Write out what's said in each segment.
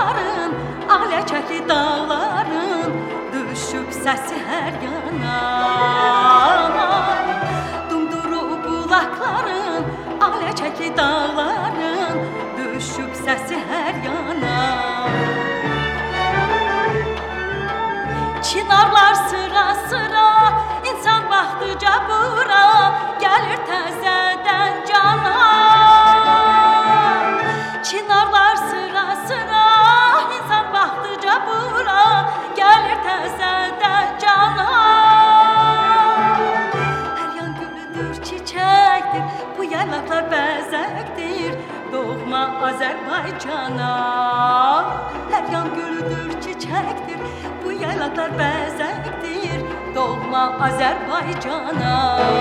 bulaqların, aləkəkli dağların düşüb səsi hər yana. Dumduru bulaqların, aləkəkli dağların düşüb səsi hər yana. Çinarlar sıra sıra, insan baxdıca bura gəlir təzədən cana. Çinarlar sıra sıra, insan baxdıca bura gəlir təzədən cana. Hər yan gülüdür, çiçəkdir, bu yaylaqlar bəzəkdir doğma Azərbaycana. Hər yan gülüdür, çiçəkdir, bu yaylaqlar bəzəkdir doğma Azərbaycana.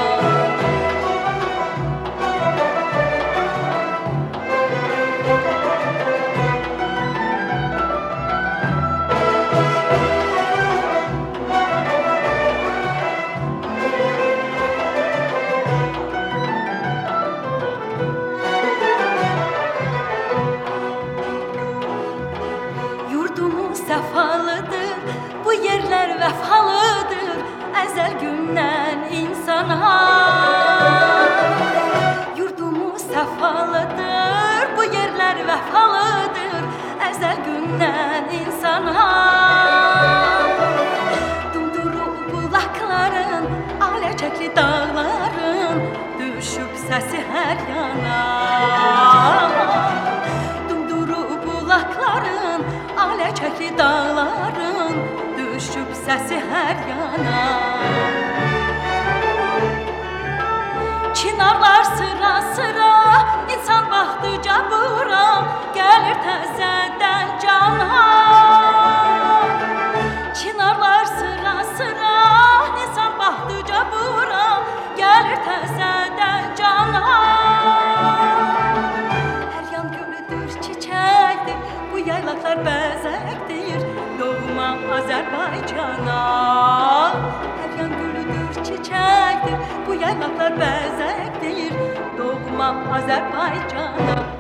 Yurdumuz səfalıdır, bu yerlər vəfalıdır, əzəl gündən insana. Yurdumuz səfalıdır, bu yerlər vəfalıdır, əzəl gündən insana. Dumduru bulaqların, aləkəkli dağların düşüb səsi hər yana. Dumduru bulaqların, aləkəkli dağların düşüb səsi hər yana. Çinarlar sıra sıra, insan baxdıca bura gəlir təzədən cana. Çinarlar sıra sıra, insan baxdıca bura gəlir təzədən cana. Hər yan gülüdür, çiçəkdir, bu yaylaqlar bəzəkdir doğma Azərbaycana. Hər yan gülüdür, çiçəkdir, bu yaylaqlar bəzəkdir doğma Azərbaycana.